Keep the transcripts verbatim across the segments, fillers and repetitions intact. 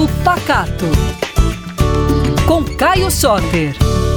Papo Pacato, com Caio Soter.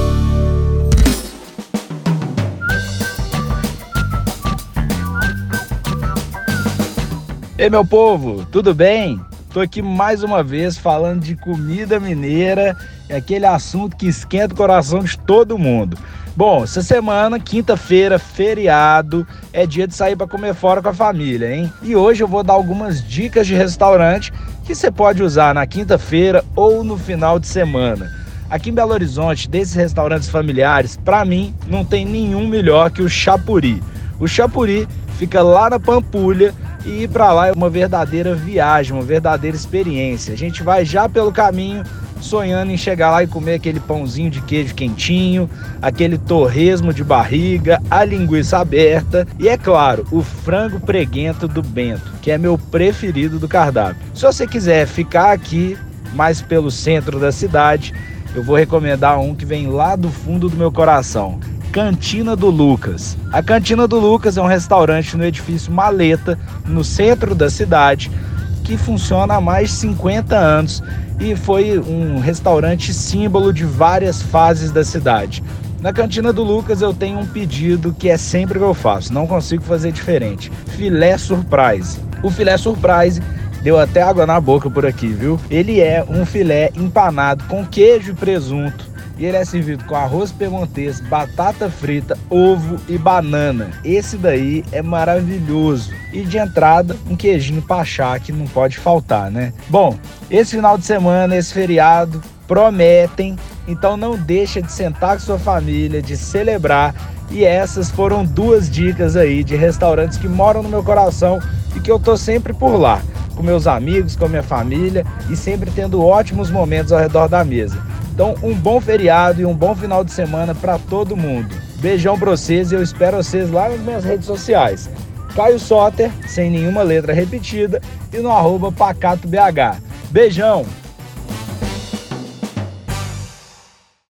Ei, meu povo, tudo bem? Tô aqui mais uma vez falando de comida mineira, é aquele assunto que esquenta o coração de todo mundo. Bom, essa semana, quinta-feira, feriado, é dia de sair para comer fora com a família, hein? E hoje eu vou dar algumas dicas de restaurante que você pode usar na quinta-feira ou no final de semana. Aqui em Belo Horizonte, desses restaurantes familiares, para mim, não tem nenhum melhor que o Chapuri. O Chapuri fica lá na Pampulha e ir para lá é uma verdadeira viagem, uma verdadeira experiência. A gente vai já pelo caminho sonhando em chegar lá e comer aquele pãozinho de queijo quentinho, aquele torresmo de barriga, a linguiça aberta e, é claro, o frango preguento do Bento, que é meu preferido do cardápio. Se você quiser ficar aqui, mais pelo centro da cidade, eu vou recomendar um que vem lá do fundo do meu coração. Cantina do Lucas. A Cantina do Lucas é um restaurante no edifício Maleta, no centro da cidade, que funciona há mais de cinquenta anos e foi um restaurante símbolo de várias fases da cidade. Na Cantina do Lucas eu tenho um pedido que é sempre que eu faço, não consigo fazer diferente. Filé surprise. O filé surprise deu até água na boca por aqui, viu? Ele é um filé empanado com queijo e presunto. E ele é servido com arroz piemontês, batata frita, ovo e banana. Esse daí é maravilhoso. E de entrada, um queijinho pachá que não pode faltar, né? Bom, esse final de semana, esse feriado, prometem. Então não deixa de sentar com sua família, de celebrar. E essas foram duas dicas aí de restaurantes que moram no meu coração e que eu tô sempre por lá, com meus amigos, com a minha família e sempre tendo ótimos momentos ao redor da mesa. Então, um bom feriado e um bom final de semana para todo mundo. Beijão para vocês e eu espero vocês lá nas minhas redes sociais. Caio Soter, sem nenhuma letra repetida, e no arroba PacatoBH. Beijão!